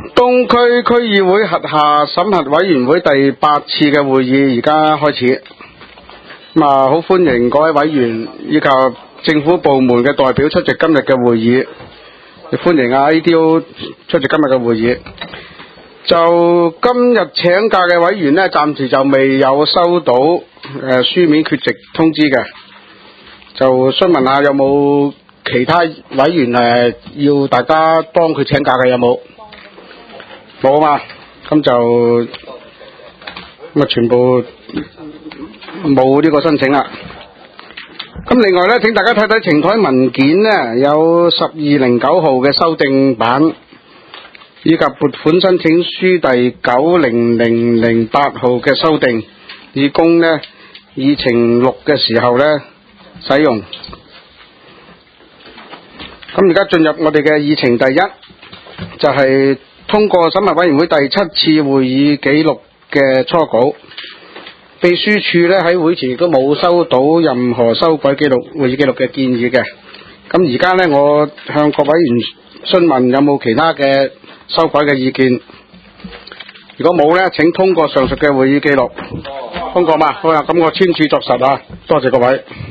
東區區議會轄下審核委員會第8次嘅會議而家開始，好歡迎各位委員以及政府部門嘅代表出席今日嘅會議，亦歡迎ADO 出席今日嘅會議。就今日請假嘅委員呢，暫時就未有收到書面缺席通知嘅，就詢問下有冇其他委員要大家幫佢請假嘅，有冇？冇啊嘛，咁就全部冇呢個申請啦。咁另外呢，請大家睇睇呈台文件呢，有1209號嘅修訂版，以及撥款申請書第90008號嘅修訂，以供呢議程錄嘅時候呢使用。咁而家進入我哋嘅議程第一，就係通過審核委員會第7次會議記錄嘅初稿。秘書處呢喺會前亦都冇收到任何修改會議記錄嘅建議嘅。咁而家呢，我向各位員詢問有冇其他嘅修改嘅意見。如果冇呢，請通過上述嘅會議記錄。通過嘛？好啦，咁我簽署作實啊！多謝各位。